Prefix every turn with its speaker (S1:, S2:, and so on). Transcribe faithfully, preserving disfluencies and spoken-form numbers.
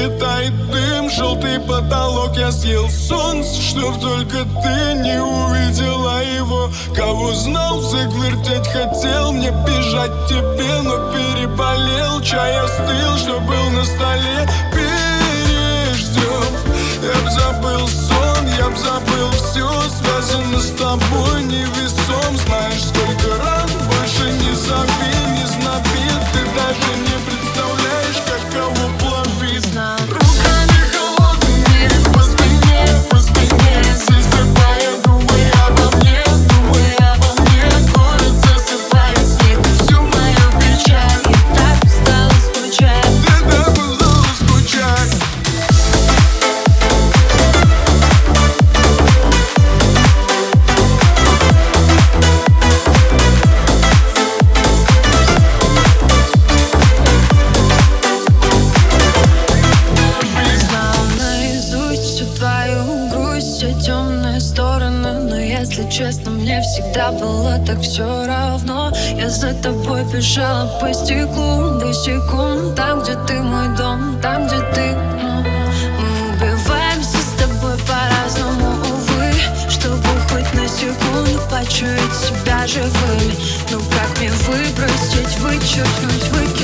S1: витает дым, желтый потолок. Я съел солнце, чтоб только ты не увидела его. Кого знал, заквертеть хотел, мне бежать к тебе, но переболел. Чай остыл, что был на столе. Переждем. Я б забыл сон, я б забыл все, связано с тобой невесом. Знаешь, сколько ран, больше не зови, не знаби. Ты даже не представляешь, каково плавить. Руками холодными по спине, по спине. Засыпая, думай обо мне, думай обо мне. Город засыпает, снег всю мою печаль.
S2: И так устала скучать.
S1: Ты так устала скучать.
S2: Все темные стороны, но если честно, мне всегда было так все равно. Я за тобой бежала по стеклу, босиком. Там, где ты мой дом, там, где ты, ну, мы убиваемся с тобой по-разному, увы. Чтобы хоть на секунду почуять себя живыми. Ну как мне выбросить, вычеркнуть, выкинуть?